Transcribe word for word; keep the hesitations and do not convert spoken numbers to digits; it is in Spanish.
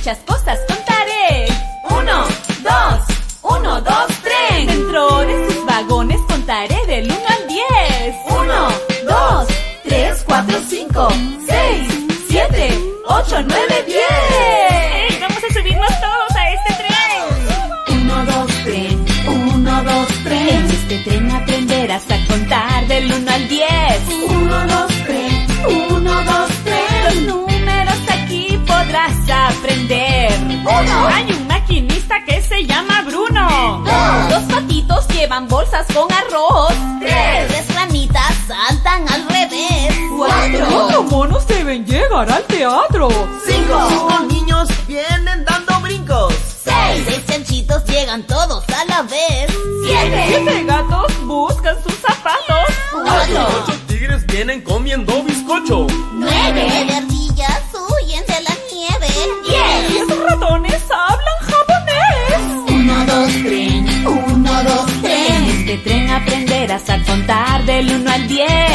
muchas cosas contaré. Uno, dos, uno, dos, tren. Dentro de sus vagones contaré del uno al diez. Uno, dos, tres, cuatro, cinco, seis, siete, ocho, nueve, diez. Vamos a subirnos todos a este tren. Uno, dos, tren, uno, dos, tren. En este tren aprenderás a contar del uno al diez. Uno, dos, tren, uno, dos, tren. Los números aquí podrás aprender. Uno. Hay un maquinista que se llama Bruno. Dos. Dos patitos llevan bolsas con arroz. Tres. Tres ranitas saltan al revés. Cuatro. Cuatro monos deben llegar al teatro. Cinco. Cinco niños vienen dando brincos. Seis. Seis chanchitos llegan todos a la vez. Siete. Siete gatos buscan sus zapatos. Ocho. Ocho tigres vienen comiendo bizcocho. Nueve. Nueve ardillas huyen de la nieve. Diez. Diez ratones hablan japonés. Uno, dos, tren, uno, dos, tren. En este tren aprenderás a contar del uno al diez.